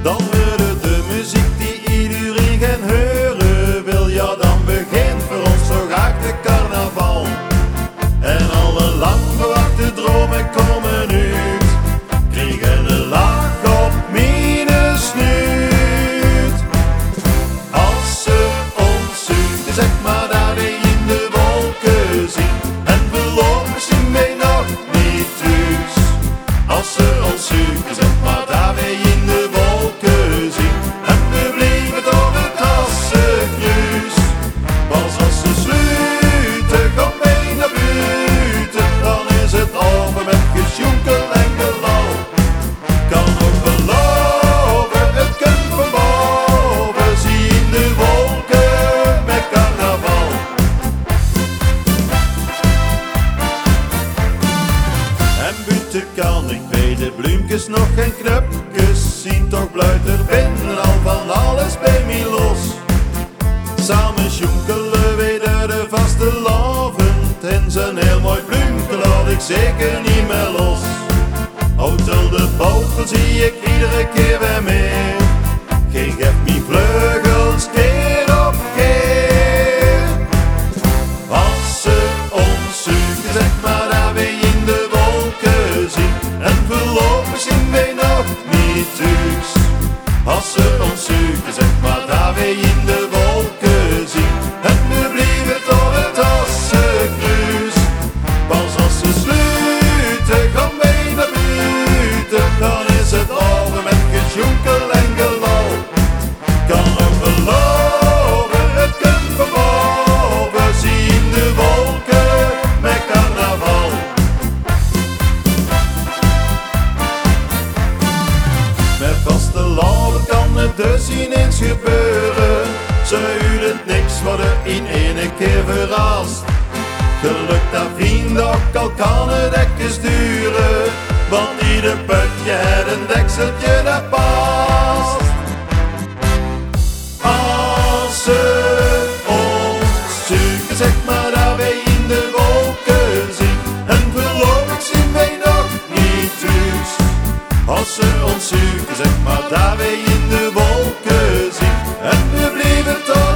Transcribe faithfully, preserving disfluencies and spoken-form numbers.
Dan hoorde de muziek die iedereen gaan horen wil. Ja, dan begint voor ons zo graag de carnaval. En alle lang verwachte dromen komen uit, kregen een laag op mijn snuit. Als ze ons zoeken, zeg maar dat wij in de wolken zien. En voorlopig zien wij nog niet thuis. Als ze ons zoeken, zeg maar dat wij in de wolken zien. En we blijven door het Assenkruis. Pas als ze sluiten, kom wij naar buiten. Dan is het over met gesjoenkel en gelal. Kan ook beloven, het kunt van boven. Zie in de wolken met carnaval. En buiten kan ik bij de bloemkes nog geen knupjes zien. Toch blijft er binnen al van alles bij mij los. Samen sjonkelen wij door de vaste lavend. En zijn heel mooi bloemke laat ik zeker niet meer los. Autel de vogel zie ik iedere keer weer meer. Geen geeft me vleugels keer op keer. Als ze ons zoeken, zeg maar dat wij in de wolken zien. En voorlopig zien wij nog niet thuis. Als ze ons zoeken, zeg maar dat wij in de wolken zien. En we blijven door het Assenkruis. Pas als ze sluiten, gaan wij naar buiten. Dan is het over met gesjoenkel en gelal. Kan ook beloven, het kunt van boven. Zie in de wolken met carnaval. Met vaste laven kan het dus ineens gebeuren. Ze huren niks worden in ene keer verrast. Geluk dat vrienden ook al kan het ekjes duren. Want ieder putje heeft een dekseltje dat past. Als ze ons zoeken, zeg maar dat wij in de wolken zien. En voorlopig zien wij nog niet thuis. Als ze ons zoeken, zeg maar dat wij in de wolken zien. En we blijven toch